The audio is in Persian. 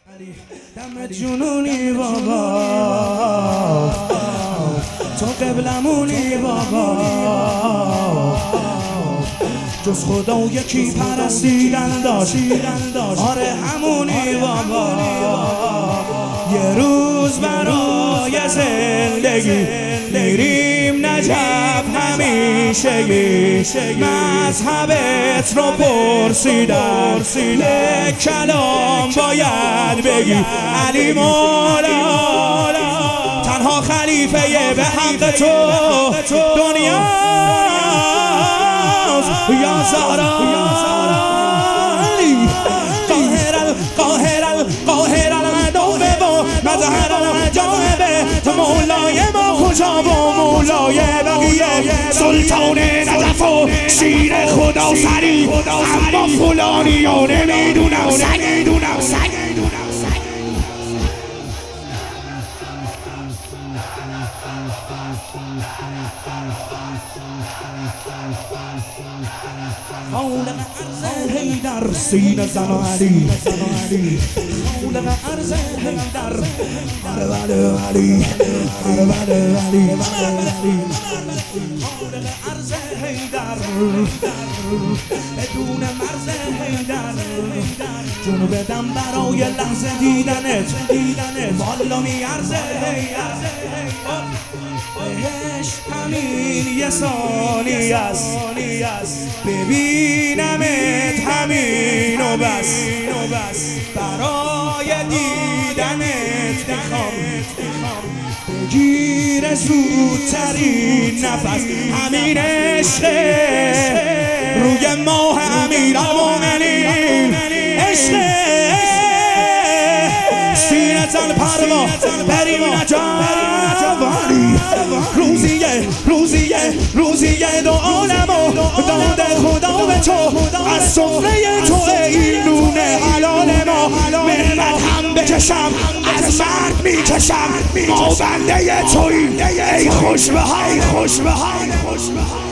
دم جنونی بابا، تو قبلمونی بابا، جز خدا یکی پرستیدن داشت، آره همونی بابا. یه روز برای زندگی میریم نجف همیشه، مذهبت رو پرسیدن یک کلام باید بگی علی مولا، تنها خلیفه به حق تو دنیاست یا زهرا. قاهر العدو و مظهر الجانبه، تو مولای ما کجا و مولای بقیه، سلطان نجف و شیر خدا سری، اما فلانی ها نمیدونم سگ. خالق عرض حیدر سینه زن علی، خالق عرض حیدر عربد علی، خالق عرض حیدر بدون مرز حیدر، جونو بدم برای لحظه دیدنت، والا میارزه حیدر. عشق همین یه ثانی است، ببینمت همین و بس، برای دیدنت میخوام بگیر زودترین نفس، همین عشقه روی ماه امیرالمومنین، عشقه سینه زن پروا بریم نجف. روزیه دو عالمو داده خدا به تو، از سفره تو این نونه حلال ما، منت هم بکشم از مرد میکشم، ما بنده تویی ای خوش به حال.